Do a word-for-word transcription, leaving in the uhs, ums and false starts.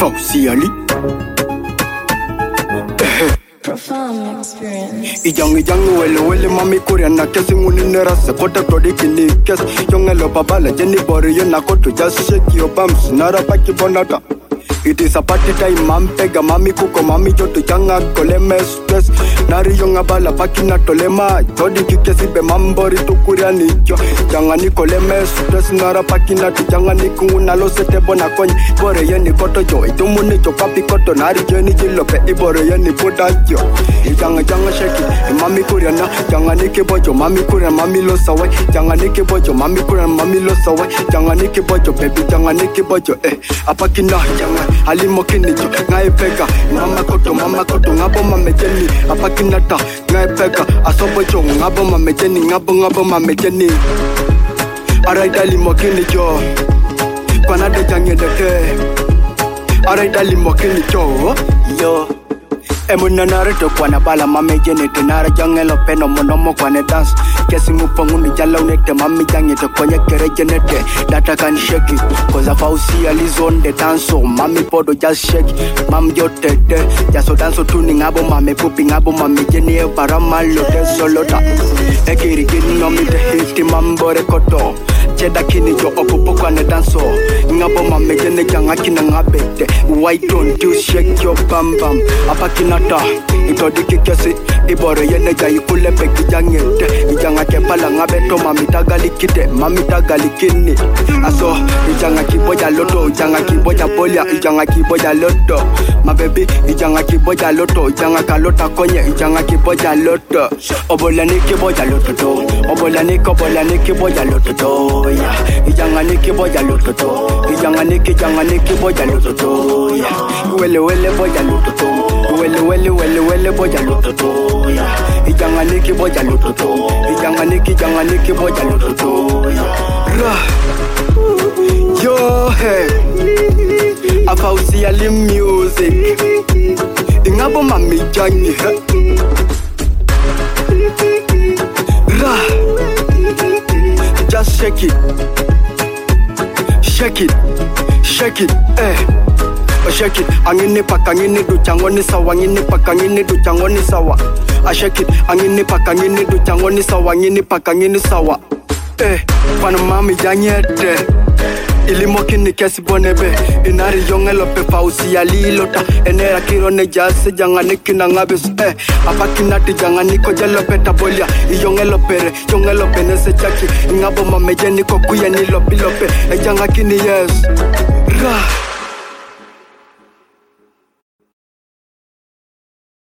Fauciali. Profound experience. Ijang ijang wele wele mami Korean na kesi nguni nerasa kota todi kini kes Yongelo babala jeni bori yena koto just shake your bumps nara paki bonata. It is a party time, mam pega, mami kuko, mami joto janga koleme stress. Nari yonga bala pakina tolema, jodi kikesi be mambori tukuria nicho. Janga ni koleme stress, nara pakina tu janga ni kunguna lo sete bona konyi. Bore yeni koto jo, itumu ni jo papi koto, nari jeni jilope, ibore yeni puda jo. Janga janga shake it, mami kuria na, janga ni kibojo, mami kuria, mami lo sawe. Janga ni kibojo, mami kuria, mami lo sawe. Janga ni kibojo, baby, janga ni kibojo, eh. Apakina, janga. Alimo kinicho, ngai pega, mama koto, mama koto, ngabo mame jeni, apakinata, ngai pega, asobo jo, ngabo mame jeni, ngabo ngabo mame jeni. Alright, alimo kinicho, kwanade jange deke. Alright, alimo kinicho, yo. Emuna nareto kwana bala mame jeni, tenara jange lo peno monomo kwane dance. Kesi ngupanguni jala unete, mami jange to kwenye kere jenete. Data can shake it, cause I Fauciali zone the dance so mami podo just shake it. Mam jote de, jaso danso tuning abo mame pooping abo mame jeni e baramalo de solota. Ekiri gini nomi de hiti mambore koto. Cheda kini jo opopo kwane danso. Ngabo mame jeni janga kina ngabete. Why don't you shake your bam bam? Apakinata, itodi kikesi. Ibore yene jai kule peki jangete. Ijanga kepala ngabeto mami tagali kite. Mami tagali kini. Aso, ijanga kiboja loto. Ijanga kiboja polia. Ijanga kiboja loto. My baby, ijanga kiboja loto. Ijanga kalota konye. Ijanga kiboja loto. Obola ni kiboja loto to. Obola ni kobola ni kiboja loto to. Ijanga ni kiboja loto to. Ijanga ni kijanga ni kiboja loto to. Wele wele boja loto to. Wele wele wele wele boja loto to. Ijanga ni kiboja loto to. Ijanga ni kijanga ni kiboja loto to. Yo hey, a Fauciali music. Ingabo mami jangi Ra, just shake it, shake it, shake it, eh. Shake it, angini paka ngini du changoni sawa, ngini paka ngini du changoni sawa. I shake it, angini paka ngini du changoni sawa, ngini paka ngini sawa. Eh, pana mami janyete. Ilimo kini kesi bonebe. Inari yongelo pe Fauciali lota. Enera kirone jase janga niki na ngabes. Eh, apakinati janga niko jelo peta bolia. Iyongelo pere, yongelo penese chaki. Ngabo mame jeni kokuye ni lopi lope. E janga kini yes. Ra.